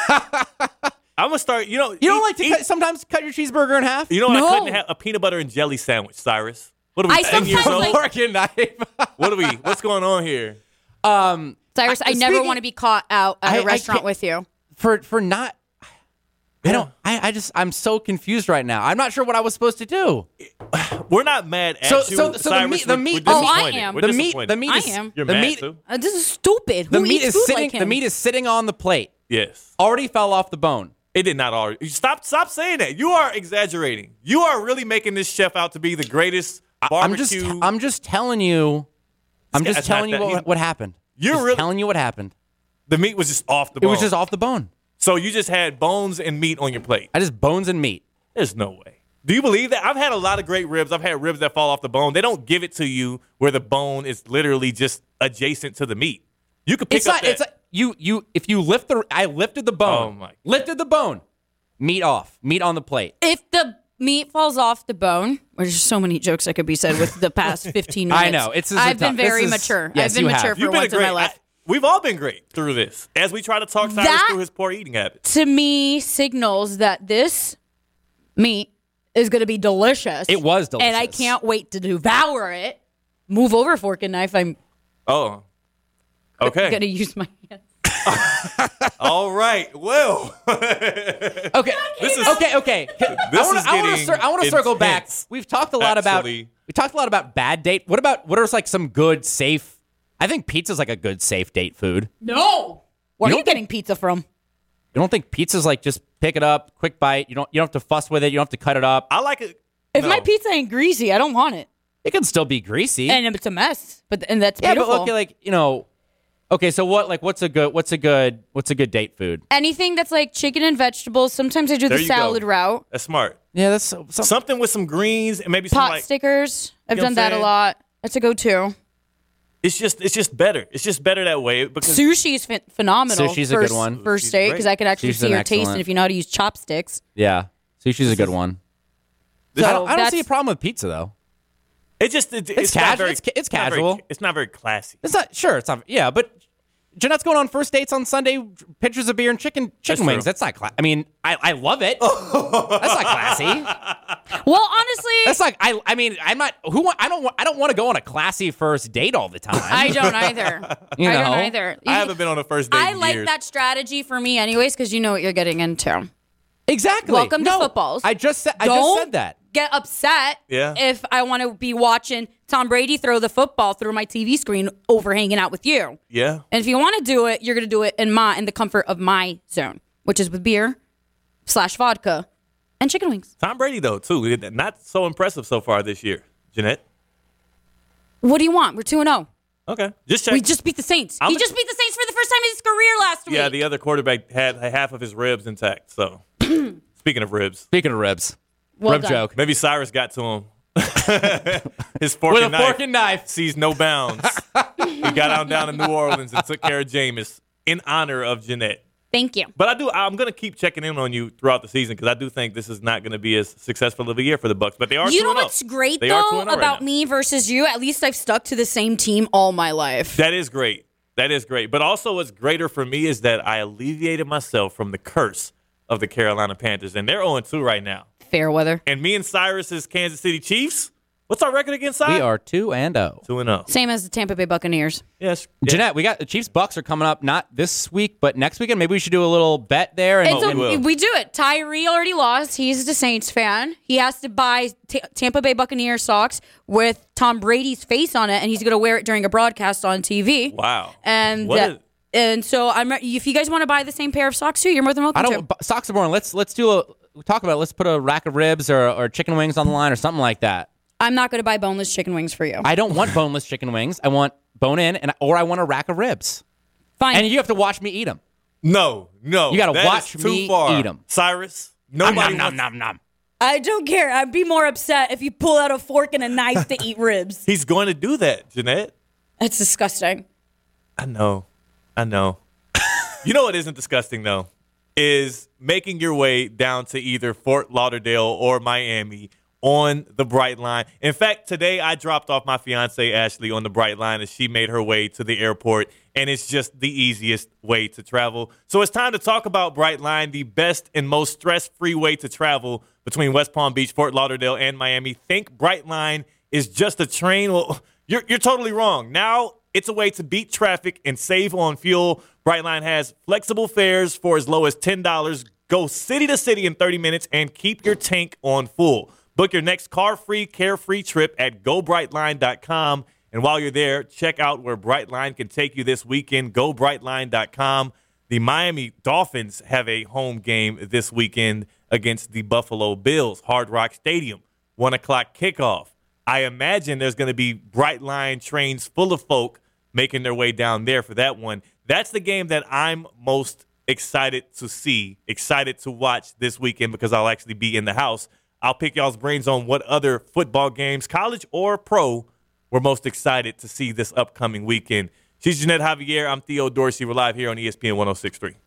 I'm gonna start. You know, You don't eat- like to eat- cut, sometimes cut your cheeseburger in half? You know what? No. I couldn't have a peanut butter and jelly sandwich, Cyrus. What are we? I ten years sometimes old? like- Fork and knife. What are we? What's going on here? um, Cyrus, I, I- never speaking- want to be caught out at I- a I restaurant can't- with you. for for not. Yeah. I don't. I, I just. I'm so confused right now. I'm not sure what I was supposed to do. We're not mad at So- you, so- so the Cyrus. meat- the We're- meat- we're Oh, I disappointed. am. We're The meat. disappointed. The meat I is. am. You're the mad meat. too. Uh, this is stupid. The Who meat eats is food sitting. like him? the meat is sitting on the plate. Yes. Already fell off the bone. It did not already. Stop! Stop saying that. You are exaggerating. You are really making this chef out to be the greatest I'm just. barbecue. I'm just telling you. I'm This just guy's telling you not that- what, what happened. You're Just really- telling you what happened. the meat was just off the It bone. was just off the bone. So you just had bones and meat on your plate. I just bones and meat. There's no way. Do you believe that? I've had a lot of great ribs. I've had ribs that fall off the bone. They don't give it to you where the bone is literally just adjacent to the meat. You could pick It's up not. that. It's a, you. You. If you lift the. I lifted the bone. Oh, my- Lifted the bone. Meat off. Meat on the plate. If the meat falls off the bone, there's so many jokes that could be said with the past fifteen minutes. I know. It's- this is I've a been tough- very this is- mature. yes, I've been you have. mature for You've been a once in great. my life. I- we've all been great through this as we try to talk Cyrus That- through his poor eating habits. To me, signals that this meat is going to be delicious. It was And I delicious. can't wait to devour it. Move over, fork and knife. I'm Oh, okay. going to use my hands. All right. Well, Okay. This is- okay. Okay. This I want is to. I want to. getting Cir- I want to circle back. intense, We've talked a lot about. actually. We talked a lot about bad date. What about what are like some good safe? I think pizza's like a good safe date food. No. Where You are don't you getting pizza from? You don't think pizza's like just pick it up, quick bite. You don't. You don't have to fuss with it. You don't have to cut it up. I like it. If no. my pizza ain't greasy, I don't want it. It can still be greasy. And it's a mess. But and that's yeah, beautiful. but okay, like you know. Okay, so what? Like, what's a good? What's a good? What's a good date food? Anything that's like chicken and vegetables. Sometimes I do There the you go. salad route. That's smart. Yeah, that's so, some, Something with some greens and maybe some Pot like. stickers. I've You know done what I'm that a saying? lot. That's a go-to. It's just. It's just better. It's just better that way because Sushi is ph- phenomenal. Sushi's a good first, one. First Sushi's date great. because I can actually Sushi's see an your taste excellent- and if you know how to use chopsticks. yeah, sushi's a good one. So I don't, I don't that's- see a problem with pizza though. it just. It, it's casual- Not very, it's ca- it's not very- casual. it's not very classy. It's not sure. It's not. Yeah, but Jeanette's going on first dates on Sunday. Pictures of beer and chicken chicken That's wings. true. That's not. Cla- I mean, I, I love it. That's not classy. Well, honestly, That's like I. I mean, I'm not. Who? Want, I don't. want- I don't want to go on a classy first date all the time. I don't either. You I don't know? either. I haven't been on a first date. I in like years. that strategy for me, anyways, because you know what you're getting into. exactly. Welcome to No, footballs. I just said. I Don't just said that. get upset Yeah. if I want to be watching Tom Brady throw the football through my T V screen over hanging out with you. Yeah. And if you want to do it, you're going to do it in my in the comfort of my zone, which is with beer slash vodka and chicken wings. Tom Brady though too. Not so impressive so far this year. Jeanette. What do you want? We're two and zero. Okay. Just check. We just beat the Saints. I'm he a- just beat the Saints for the first time in his career last week. yeah. The other quarterback had half of his ribs intact. So speaking of ribs, Speaking of ribs, Well rib done. joke maybe Cyrus got to him. His fork with a and knife fork and knife. sees no bounds. He got on down to New Orleans and took care of Jameis in honor of Jeanette. Thank you. But I do. I'm going to keep checking in on you throughout the season because I do think this is not going to be as successful of a year for the Bucks. But they are. You two know and oh. what's great They are two though and oh right about now. me versus you? At least I've stuck to the same team all my life. That is great. That is great. But also, what's greater for me is that I alleviated myself from the curse of the Carolina Panthers, and they're oh and two right now. Fair weather. And me and Cyrus's Kansas City Chiefs. What's our record against Cyrus? We are two and zero. two and zero. Same as the Tampa Bay Buccaneers. Yes. yes. Jeanette, we got the Chiefs Bucks are coming up not this week, but next weekend. Maybe we should do a little bet there. And It's a- we will. we do it. Tyree already lost. He's a Saints fan. He has to buy T- Tampa Bay Buccaneer socks with Tom Brady's face on it, and he's going to wear it during a broadcast on T V. Wow. And What that- is- and so I'm. re- If you guys want to buy the same pair of socks too, you're more than welcome I don't. to. bu- Socks are boring. Let's let's do a we talk about. It. Let's put a rack of ribs or or chicken wings on the line or something like that. I'm not going to buy boneless chicken wings for you. I don't want boneless chicken wings. I want bone in, and or I want a rack of ribs. Fine. And you have to watch me eat them. No, no. You gotta that watch is too me far. eat 'em. Cyrus, nobody nom, wants- nom, nom, nom. I don't care. I'd be more upset if you pull out a fork and a knife to eat ribs. He's going to do that, Jeanette. That's disgusting. I know. I know. You know what isn't disgusting, though, is making your way down to either Fort Lauderdale or Miami on the Brightline. In fact, today I dropped off my fiance Ashley on the Brightline as she made her way to the airport, and it's just the easiest way to travel. So it's time to talk about Brightline, the best and most stress-free way to travel between West Palm Beach, Fort Lauderdale, and Miami. Think Brightline is just a train. Well, you're, you're totally wrong. Now it's a way to beat traffic and save on fuel. Brightline has flexible fares for as low as ten dollars. Go city to city in thirty minutes and keep your tank on full. Book your next car-free, carefree trip at go brightline dot com. And while you're there, check out where Brightline can take you this weekend. go brightline dot com. The Miami Dolphins have a home game this weekend against the Buffalo Bills. Hard Rock Stadium, one o'clock kickoff. I imagine there's going to be Brightline trains full of folk making their way down there for that one. That's the game that I'm most excited to see, excited to watch this weekend because I'll actually be in the house. I'll pick y'all's brains on what other football games, college or pro, we're most excited to see this upcoming weekend. She's Jeanette Javier. I'm Theo Dorsey. We're live here on E S P N one oh six point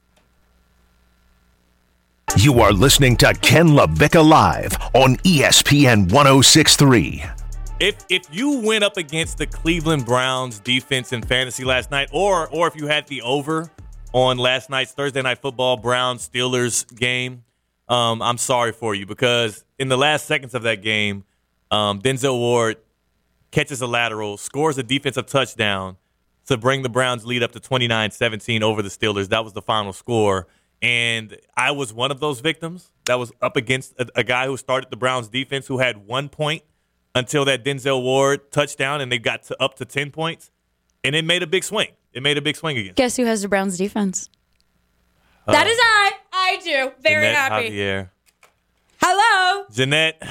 three. You are listening to Ken LaVicka Live on E S P N one oh six point three. If if you went up against the Cleveland Browns defense in fantasy last night, or or if you had the over on last night's Thursday Night Football Browns-Steelers game, um, I'm sorry for you because in the last seconds of that game, um, Denzel Ward catches a lateral, scores a defensive touchdown to bring the Browns lead up to twenty-nine seventeen over the Steelers. That was the final score. And I was one of those victims that was up against a, a guy who started the Browns defense who had one point until that Denzel Ward touchdown, and they got to up to ten points. And it made a big swing. It made a big swing again. Guess who has the Browns defense? Uh, that is I. I do. Very Jeanette happy. Javier. Hello. Jeanette.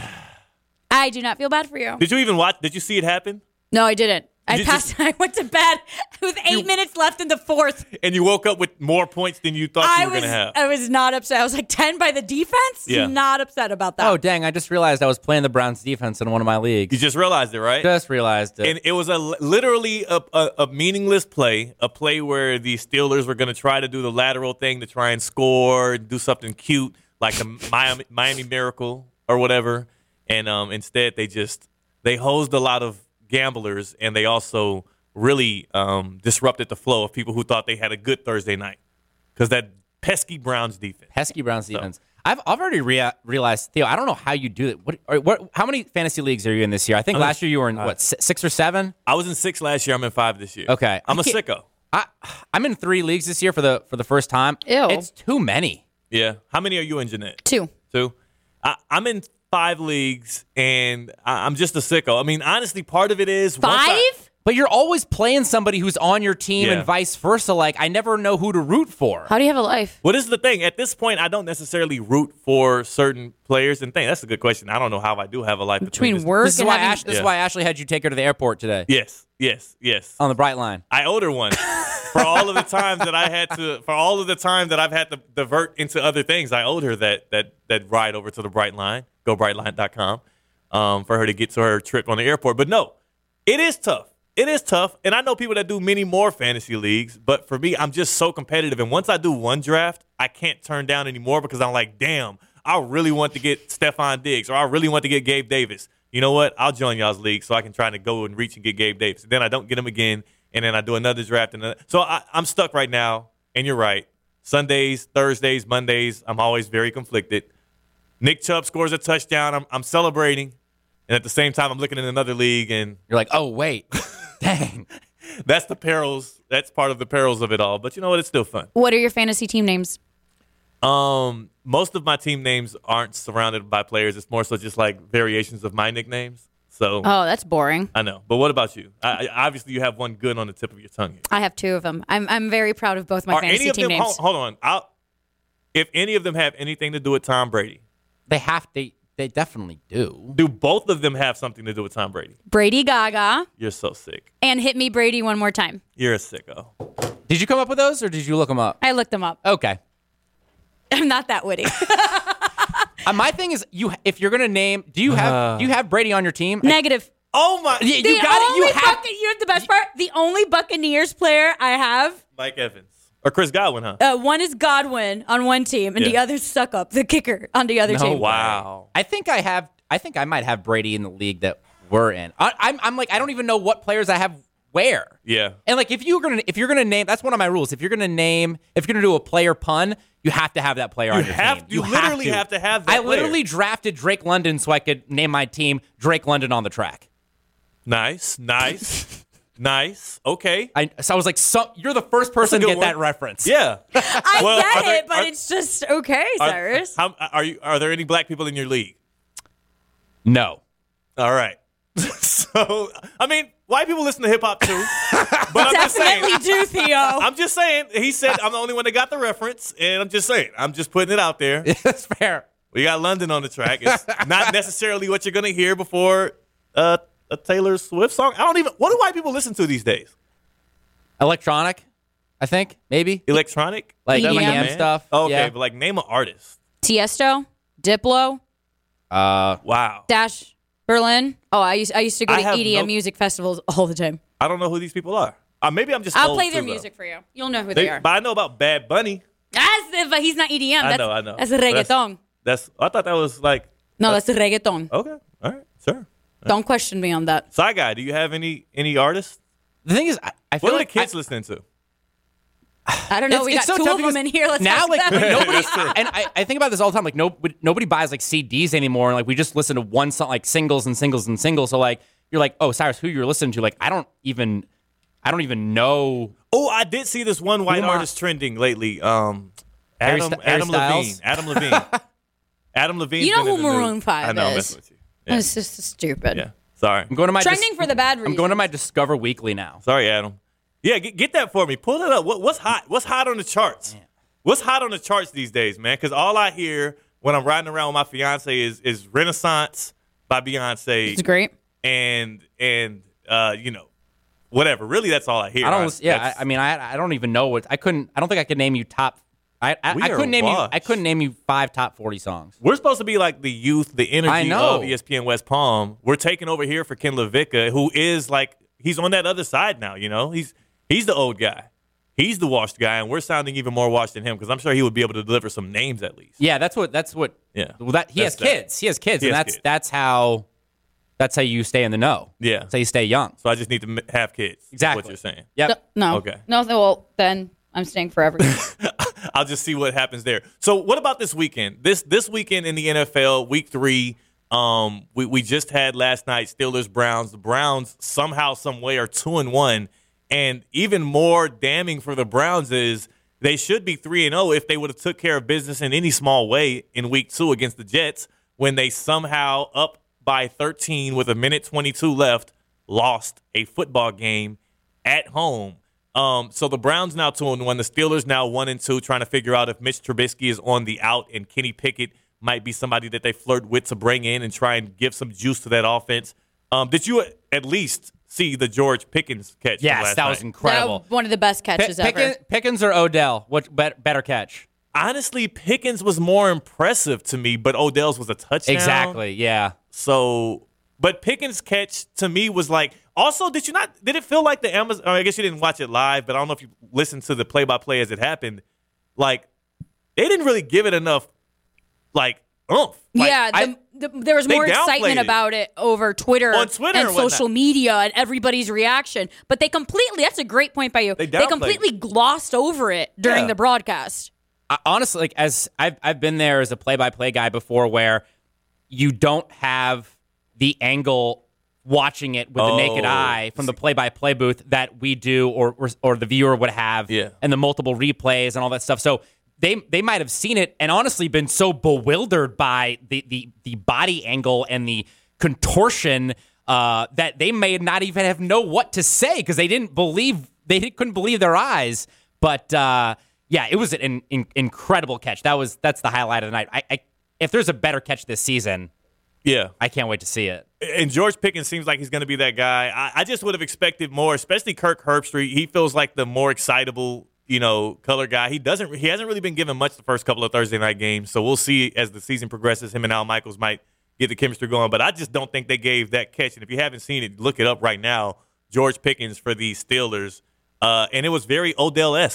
I do not feel bad for you. Did you even watch? Did you see it happen? No, I didn't. I you passed. just- I went to bed with eight You- minutes left in the fourth. And you woke up with more points than you thought I you were was. going to have. I was not upset. I was like ten by the defense. Yeah. Not upset about that. Oh, dang. I just realized I was playing the Browns defense in one of my leagues. You just realized it, right? Just realized it. And it was a literally a, a, a meaningless play, a play where the Steelers were going to try to do the lateral thing to try and score, do something cute like the Miami, Miami Miracle or whatever. And um, instead, they just they hosed a lot of gamblers, and they also really um, disrupted the flow of people who thought they had a good Thursday night because that pesky Browns defense. Pesky Browns So- defense. I've, I've already rea- realized, Theo, I don't know how you do it. What, or what? How many fantasy leagues are you in this year? I think I'm last in- year you were in, uh, what, si- six or seven? I was in six last year. I'm in five this year. Okay. I'm I a can't- sicko. I, I'm in three leagues this year for the for the first time. Ew. It's too many. Yeah. How many are you in, Jeanette? Two. Two. I, I'm in five leagues, and I, I'm just a sicko. I mean, honestly, part of it is once Five. I- But you're always playing somebody who's on your team Yeah. and vice versa. Like, I never know who to root for. How do you have a life? Well, this is the thing. At this point, I don't necessarily root for certain players and things. That's a good question. I don't know how I do have a life between, Between this- work This is and why having, Ash, this is Yeah. why Ashley had you take her to the airport today Yes, yes, yes. on the Bright Line. I owed her one for all of the times that I had to, for all of the time that I've had to divert into other things. I owed her that that that ride over to the Bright Line, go brightline dot com, um, for her to get to her trip on the airport. But no, it is tough. It is tough, and I know people that do many more fantasy leagues, but for me, I'm just so competitive. And once I do one draft, I can't turn down anymore because I'm like, damn, I really want to get Stephon Diggs, or I really want to get Gabe Davis. You know what? I'll join y'all's league so I can try to go and reach and get Gabe Davis. And then I don't get him again, and then I do another draft. And another. So I, I'm stuck right now, and you're right. Sundays, Thursdays, Mondays, I'm always very conflicted. Nick Chubb scores a touchdown. I'm, I'm celebrating, and at the same time, I'm looking in another league, and You're like, oh, wait. Dang. that's the perils. That's part of the perils of it all. But you know what? It's still fun. What are your fantasy team names? Um, most of my team names aren't surrounded by players. It's more so just like variations of my nicknames. So Oh, that's boring. I know. But what about you? I, I, obviously, you have one good on the tip of your tongue here. I have two of them. I'm I'm very proud of both my Are fantasy any of team them? names. Hold, hold on. I'll, if any of them have anything to do with Tom Brady, They have they they definitely do. do both of them have something to do with Tom Brady? Brady Gaga You're so sick. and Hit Me Brady one more time. You're a sicko. Did you come up with those or did you look them up? I looked them up. Okay. I'm not that witty. Uh, my thing is, you if you're gonna name, do you have do you have Brady on your team? Negative. Oh my! You, The you got it. only You have. Bucca- you know the best part? The only Buccaneers player I have Mike Evans. Or Chris Godwin, huh? Uh, one is Godwin on one team, and Yeah. the other's Suckup, the kicker, on the other No team. way. Wow. I think I have. I think I might have Brady in the league that we're in. I, I'm. I'm like I don't even know what players I have where. Yeah. And like if you're gonna if you're gonna name that's one of my rules. If you're gonna name if you're gonna do a player pun, you have to have that player You on your have- team. you literally have to have that I player. literally drafted Drake London so I could name my team Drake London on the track. Nice, nice, nice. Okay. I so I was like, so, you're the first person to good get one. that reference. Yeah. I Well, get are there- it, but are- it's just okay, Are, Cyrus. how, are you? Are there any black people in your league? No. All right. So, I mean, white people listen to hip hop too. But I'm just saying. Definitely do, Theo. I'm just saying. He said I'm the only one that got the reference, and I'm just saying. I'm just putting it out there. That's fair. We got London on the track. It's not necessarily what you're gonna hear before uh, a Taylor Swift song. I don't even. What do white people listen to these days? Electronic, I think, maybe. Electronic, Like Is that E D M your man? stuff, Oh, okay, yeah. but like name an artist. Tiesto, Diplo, Uh, Wow. Dash Berlin. Oh, I used I used to go I to have E D M no- music festivals all the time. I don't know who these people are. Uh, maybe I'm just. I'll old play their too, though. music for you. You'll know who They- they, are. But I know about Bad Bunny. That's the, but he's not E D M. I That's, know, I know. That's But reggaeton. That's. I thought that was like. No, that's reggaeton. Okay. All right. Sure. Don't question me on that. Side guy, do you have any any artists? the thing is, I, I feel What are like the kids I, listening to? I don't know. It's- we it's got so two tough of them because in here. Let's now, ask like them. nobody, and I, I think about this all the time. Like no, nobody buys like C Ds anymore, and like we just listen to one song, like singles and singles and singles. So like you're like, oh, Cyrus, who you're listening to? Like I don't even, I don't even know. Oh, I did see this one white Who am I- artist trending lately. Um, Harry Adam St- Harry Adam Levine. Styles? Adam Levine. Adam Levine. You know who Maroon five I know. I'm is. messing with you. Yeah. It's just stupid. yeah. Sorry. I'm going to my Trending for the bad I'm going to reasons. my Discover Weekly now. Sorry, Adam. Yeah, get, get that for me. Pull it up. What, what's hot? What's hot on the charts? What's hot on the charts these days, man? Because all I hear when I'm riding around with my fiance is is Renaissance by Beyonce. It's great. and and uh, you know, whatever. Really, that's all I hear. I don't. Yeah, I, That's- I mean, I I don't even know what I couldn't. I don't think I could name you top. I I, We I are couldn't name you. I washed. couldn't name you five top forty songs. We're supposed to be like the youth, the I energy know. of E S P N West Palm. We're taking over here for Ken LaVicka, who is like he's on that other side now. You know, he's he's the old guy, he's the washed guy, and we're sounding even more washed than him because I'm sure he would be able to deliver some names at least. Yeah, that's what. That's what. Yeah. Well, that he That's has that. kids. He has kids, He and has that's kids. that's how. That's how you stay in the know. Yeah. That's how you stay young. So I just need to m- have kids. is Exactly. what you're saying. Yep. No. Okay. No. Well, then I'm staying forever. I'll just see what happens there. So what about this weekend? This this weekend in the N F L, week three. Um, we, we just had last night Steelers Browns. The Browns somehow, some way are two and one, and even more damning for the Browns is they should be three and zero if they would have took care of business in any small way in week two against the Jets when they somehow up by thirteen with a minute twenty-two left lost a football game at home. Um, so the Browns now two and one. The Steelers now one and two, trying to figure out if Mitch Trubisky is on the out and Kenny Pickett might be somebody that they flirt with to bring in and try and give some juice to that offense. Um, did you at least see the George Pickens catch? from Yes, last that was night? incredible. That- one of the best catches Pick- ever. Pickens, Pickens or Odell? What bet, better catch? Honestly, Pickens was more impressive to me, but Odell's was a touchdown. Exactly. Yeah. So, but Pickens' catch to me was like. Also, did you not? Did it feel like the Amazon? Or I guess you didn't watch it live, but I don't know if you listened to the play-by-play as it happened. Like, they didn't really give it enough, like, oomph. Like, yeah, I- the, the, there was they more downplayed excitement it. about it over Twitter, On Twitter and and whatnot. social media and everybody's reaction. But they completely, that's a great point by you. They They, downplayed completely glossed over it during Yeah. the broadcast. I, honestly, like as I've I've been there as a play-by-play guy before, where you don't have the angle watching it with the naked Oh. eye from the play-by-play booth that we do, or or, or the viewer would have, Yeah. and the multiple replays and all that stuff. So they they might have seen it and honestly been so bewildered by the the the body angle and the contortion uh, that they may not even have know what to say because they didn't believe they couldn't believe their eyes. But uh, yeah, it was an, an incredible catch. That was that's the highlight of the night. I, I if there's a better catch this season, yeah. I can't wait to see it. And George Pickens seems like he's going to be that guy. I, I just would have expected more, especially Kirk Herbstreit. He feels like the more excitable, you know, color guy. He doesn't. He hasn't really been given much the first couple of Thursday night games. So we'll see as the season progresses. Him and Al Michaels might get the chemistry going. But I just don't think they gave that catch. And if you haven't seen it, look it up right now. George Pickens for the Steelers, uh, and it was very Odell-esque.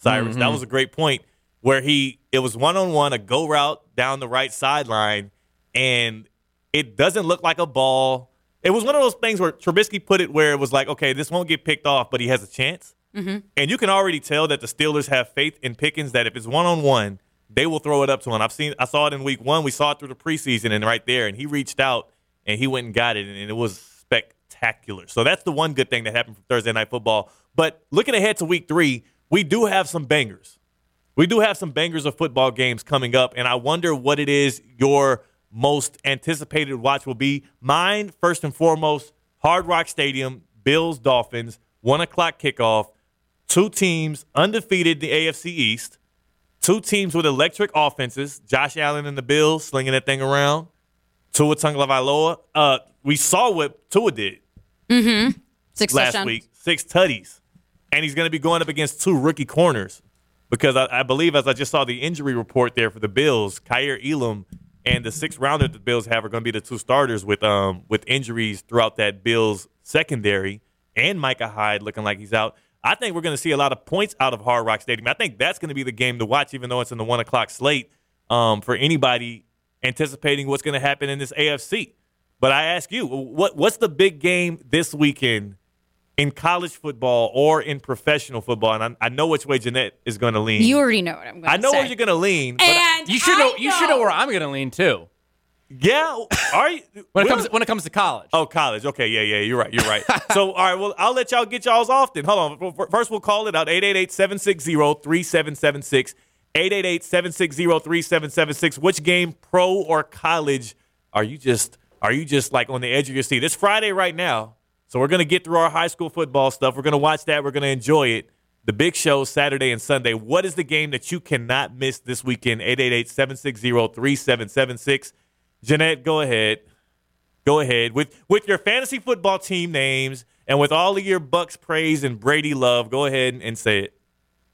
Cyrus. Mm-hmm. That was a great point where he it was one-on-one, a go route down the right sideline, and it doesn't look like a ball. It was one of those things where Trubisky put it where it was like, okay, this won't get picked off, but he has a chance. Mm-hmm. And you can already tell that the Steelers have faith in Pickens that if it's one-on-one, they will throw it up to him. I've seen, I saw it in week one. We saw it through the preseason and right there, and he reached out and he went and got it, and it was spectacular. So that's the one good thing that happened from Thursday Night Football. But looking ahead to week three, we do have some bangers. We do have some bangers of football games coming up, and I wonder what it is your most anticipated watch will be. Mine, first and foremost, Hard Rock Stadium, Bills, Dolphins, one o'clock kickoff, two teams undefeated in the A F C East, two teams with electric offenses, Josh Allen and the Bills slinging that thing around, Tua Tagovailoa. Uh, we saw what Tua did Mm-hmm. Six last touchdowns. week, six tutties, and he's going to be going up against two rookie corners because I, I believe, as I just saw the injury report there for the Bills, Kyer Elam and the sixth rounder the Bills have are going to be the two starters with um with injuries throughout that Bills secondary, and Micah Hyde looking like he's out. I think we're going to see a lot of points out of Hard Rock Stadium. I think that's going to be the game to watch, even though it's in the one o'clock slate um, for anybody anticipating what's going to happen in this A F C. But I ask you, what what's the big game this weekend in college football or in professional football? And I, I know which way Jeanette is going to lean. You already know what I'm going to say. I know where you're going to lean. But I, And You should know, I You should know where I'm going to lean too. yeah, are you? When it we're- comes when it comes to college. Oh, college. Okay, yeah, yeah, you're right. You're right. So, all right, well, I'll let y'all get y'all's off then. Hold on. First, we'll call it out. eight eight eight, seven six zero, three seven seven six. eight eight eight, seven six zero, three seven seven six. Which game, pro or college, are you just are you just like on the edge of your seat? It's Friday right now, so we're going to get through our high school football stuff. We're going to watch that. We're going to enjoy it. The big show Saturday and Sunday. What is the game that you cannot miss this weekend? eight eight eight, seven six zero, three seven seven six. Jeanette, go ahead. Go ahead. With with your fantasy football team names and with all of your Bucks praise and Brady love, go ahead and, and say it.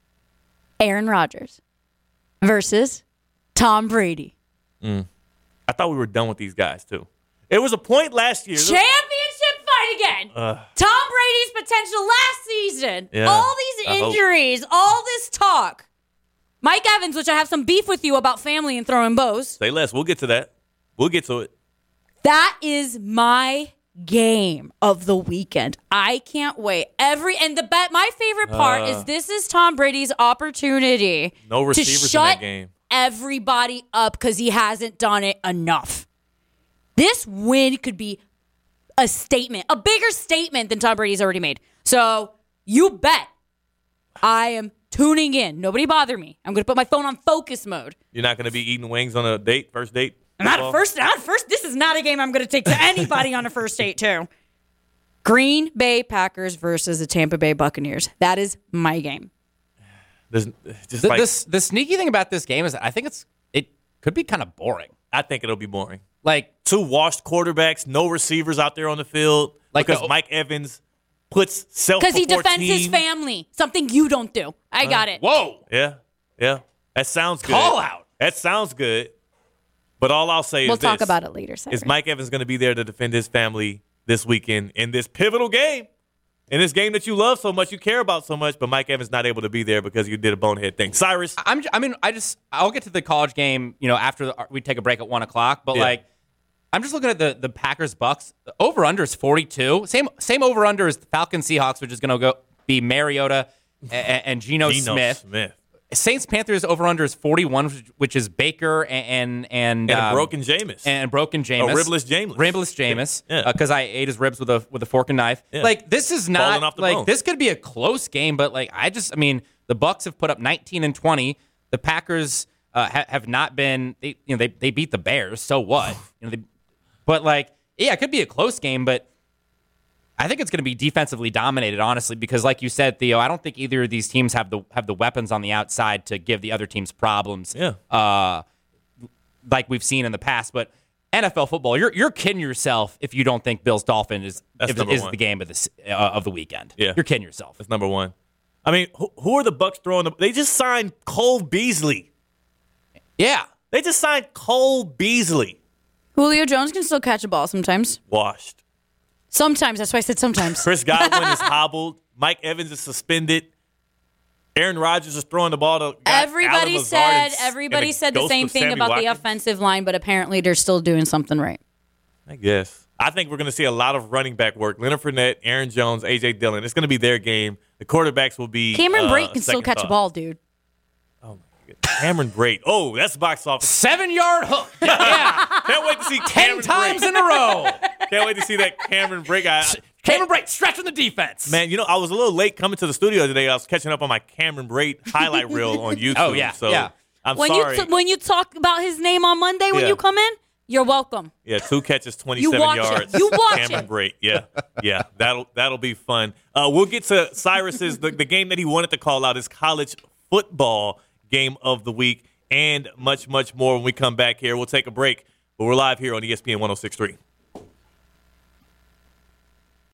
Aaron Rodgers versus Tom Brady. I thought we were done with these guys, too. It was a point last year. Championship fight again. Uh, Tom Brady's potential last season. Yeah, all these I hope. injuries, all this talk. Mike Evans, which I have some beef with you about family and throwing bows. Say less. We'll get to that. We'll get to it. That is my game of the weekend. I can't wait. Every and the bet. My favorite part Uh, is this is Tom Brady's opportunity No to receivers in shut that game. everybody up because he hasn't done it enough. This win could be a statement, a bigger statement than Tom Brady's already made. So you bet I am tuning in. Nobody bother me. I'm going to put my phone on focus mode. You're not going to be eating wings on a date, first date? Not Well, a first, not a first. This is not a game I'm going to take to anybody on a first date, too. Green Bay Packers versus the Tampa Bay Buccaneers. That is my game. There's just The, like, this the sneaky thing about this game is I think it's it could be kind of boring. I think it'll be boring. Like Two washed quarterbacks, no receivers out there on the field Like because the- Mike Evans puts self Because he before defends his team. family. Something you don't do. I got it. whoa, Yeah, yeah. That sounds good. Call out. That sounds good. But all I'll say We'll is talk this. about it later, Cyrus. Is Mike Evans going to be there to defend his family this weekend in this pivotal game? In this game that you love so much, you care about so much, but Mike Evans not able to be there because you did a bonehead thing. Cyrus, I'm j- I mean I just I'll get to the college game you know after the, we take a break at one o'clock. But Yeah. like I'm just looking at the the Packers Bucks over under is forty-two. Same same over under as the Falcons Seahawks, which is going to go be Mariota and, and Geno, Geno Smith. Smith. Saints Panthers over under is forty-one, which- which is Baker and and and, And a um, broken Jameis. and broken Jameis, Oh, ribless Jameis. ribless Jameis, Yeah. because I ate his ribs with a with a fork and knife. Yeah. Like this is Falling not off the like bone. this could be a close game, but like I just I mean the Bucks have put up nineteen and twenty. The Packers uh, ha- have not been they, you know they they beat the Bears, so what? you know, they, but like yeah, it could be a close game, but I think it's going to be defensively dominated, honestly, because like you said, Theo, I don't think either of these teams have the have the weapons on the outside to give the other teams problems. Yeah. Uh, like we've seen in the past, but N F L football, you're you're kidding yourself if you don't think Bills Dolphins is That's is, number is one. the game of the s- uh, of the weekend. Yeah. You're kidding yourself. That's number one. I mean, who, who are the Bucks throwing? The, they just signed Cole Beasley. Yeah. They just signed Cole Beasley. Julio Jones can still catch a ball sometimes. Washed. Sometimes. That's why I said sometimes. Chris Godwin is hobbled. Mike Evans is suspended. Aaron Rodgers is throwing the ball to Everybody Allen said Lazard and- everybody and said the ghost same of thing Sammy about the Watkins. offensive line, but apparently they're still doing something right. I guess. I think we're going to see a lot of running back work. Leonard Fournette, Aaron Jones, A J Dillon. It's going to be their game. The quarterbacks will be Cameron uh, Brate can still second catch a thought. ball, dude. Oh, my God. Cameron Brate. Oh, that's box office. Seven-yard hook. Yeah. Can't wait to see Ten Cameron times Brate. in a row. Can't wait to see that Cameron Brate guy. Cameron Brate stretching the defense. Man, you know, I was a little late coming to the studio today. I was catching up on my Cameron Brate highlight reel on YouTube. Oh, yeah, So yeah. I'm When sorry. you t- when you talk about his name on Monday when Yeah. you come in, you're welcome. Yeah, two catches, twenty-seven watch it. yards. You watch Cameron it. Brate. Yeah, yeah, that'll that'll be fun. Uh, we'll get to Cyrus's the, the game that he wanted to call out, his college football game of the week, and much much more when we come back here. We'll take a break, but we're live here on E S P N one oh six point three.